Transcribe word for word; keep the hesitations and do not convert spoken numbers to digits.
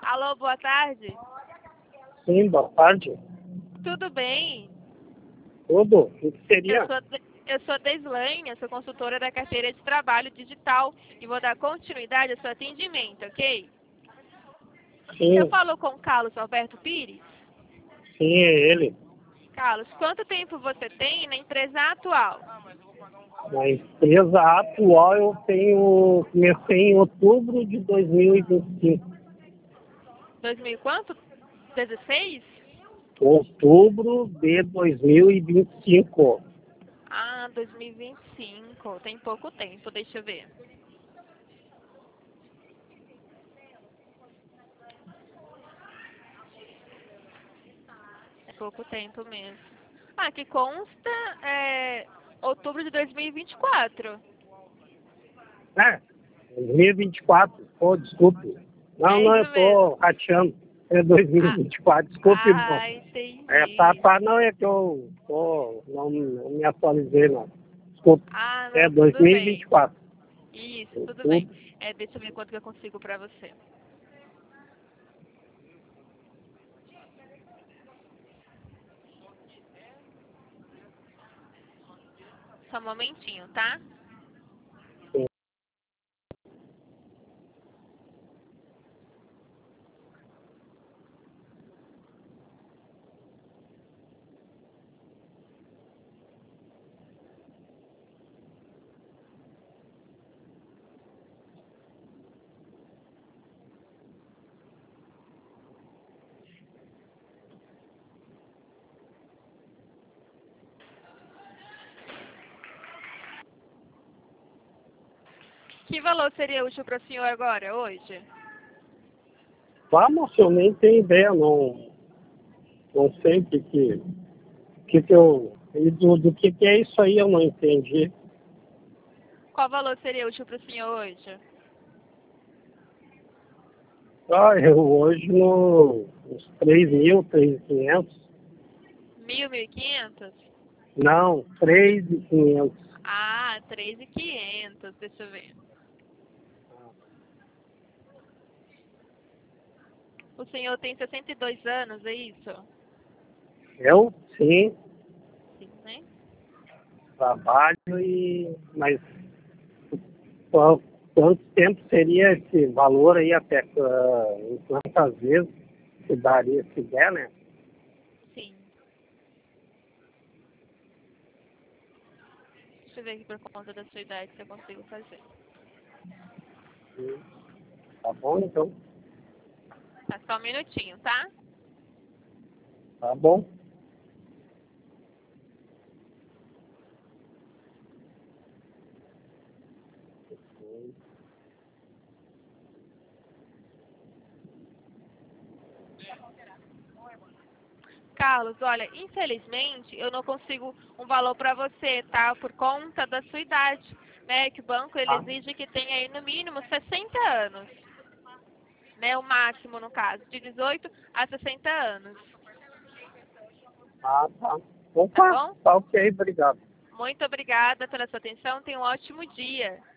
Alô, boa tarde. Sim, boa tarde. Tudo bem? Tudo? O que Eu seria? sou, eu sou Deslaine, eu sou consultora da carteira de trabalho digital e vou dar continuidade ao seu atendimento, ok? Eu Sim, falo com o Carlos Alberto Pires. sim, é ele. Carlos, quanto tempo você tem na empresa atual? Na empresa atual eu tenho, comecei em outubro de dois mil e vinte e cinco. dois mil e quanto? dezesseis? Outubro de dois mil e vinte e cinco. Ah, dois mil e vinte e cinco. Tem pouco tempo, deixa eu ver. É pouco tempo mesmo. Ah, que consta é outubro de dois mil e vinte e quatro. É, dois mil e vinte e quatro. Pô, desculpe. Não, É não, eu isso tô mesmo. rateando. É dois mil e Ah, vinte e quatro. Desculpe, irmão. ah, É, tá, entendi. tá, não é que eu tô, não, não me atualizei, não. Desculpe. Ah, É não, tudo dois mil e vinte e bem. quatro. Isso, tudo bem. Outubro. É, deixa eu ver quanto que eu consigo pra você. Só um momentinho, tá? Que valor seria útil para o senhor agora, hoje? Vamos, eu nem tenho ideia, não, não sei o que que, que, que eu. E do, do que, que é isso aí, eu não entendi. Qual valor seria útil para o senhor hoje? Ah, eu hoje no, uns três mil, três mil e quinhentos. Mil, mil e quinhentos? Não, três mil e quinhentos. Ah, três mil e quinhentos. Deixa eu ver. O senhor tem sessenta e dois anos, é isso? Eu, sim, Sim, né? trabalho e. Mas qual- quanto tempo seria esse valor aí até ah, em quantas vezes se daria, se der, né? Sim. Deixa eu ver aqui por conta da sua idade se eu consigo fazer. Sim. Tá bom, então. Tá, só um minutinho, tá? Tá bom. Carlos, olha, infelizmente eu não consigo um valor para você, tá? Por conta da sua idade, né? Que o banco ele Tá. exige que tenha aí no mínimo sessenta anos, né? O máximo no caso, de dezoito a sessenta anos, Ah, tá. tá Opa, bom? tá ok, obrigado. Muito obrigada pela sua atenção, tenha um ótimo dia.